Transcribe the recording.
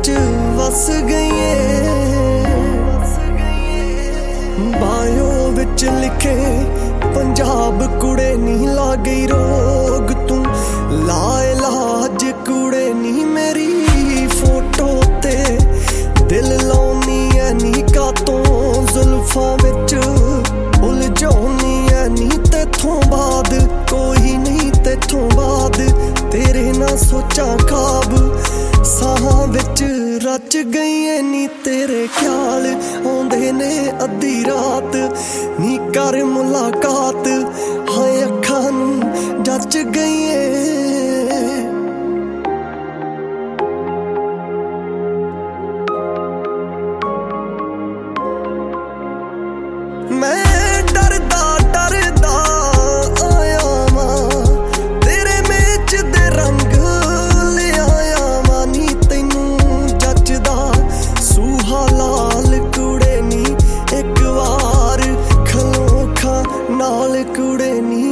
ਵਸ ਗਈਏ। ਬਾਇਓ ਵਿੱਚ ਲਿਖੇ ਪੰਜਾਬ ਕੁੜੇ ਨੀ ਲਾ ਗਈ ਰੋਗ ਤੂੰ, ਲਾ ਇਲਾਜ ਕੁੜੇ ਨੀ ਮੇਰੀ ਫੋਟੋ ਤੇ ਦਿਲ ਲਾਉਣੀ ਐ ਨੀ ਕਾਤੋਂ, ਜ਼ੁਲਫਾਂ ਵਿੱਚ ਉਲਝਾਉਣੀ ਐ ਨੀ ਤੇਥੋਂ ਬਾਅਦ, ਕੋਈ ਨਹੀਂ ਤੇਥੋਂ ਬਾਅਦ ਤੇਰੇ ਨਾ ਸੋਚਾਂ ਖ਼ਾਬ ਸਾਹਾਂ ਵਿੱਚ ਰਚ ਗਈਏ ਨੀ ਤੇਰੇ ਖਿਆਲ ਆਉਂਦੇ ਨੇ ਅੱਧੀ ਰਾਤ ਨੀ ਕਰ ਮੁਲਾਕਾਤ, ਹਾਏ ਅੱਖਾਂ ਨੂੰ ਜੱਚ ਗਈਏ। ਮੈਂ ਡਰਦਾ ਡਰਦਾ ਆਇਆ ਵਾਂ ਤੇਰੇ ਮੇਚ ਦੇ ਰੰਗ ਲਿਆਇਆ ਵਾਂ ਨੀ ਤੈਨੂੰ ਜੱਚਦਾ ਸੂਹਾ ਲਾਲ ਕੁੜੇ ਨੀ ਇੱਕ ਵਾਰ ਖਲੋਖਾਂ ਨਾਲ ਕੁੜੇ ਨੀ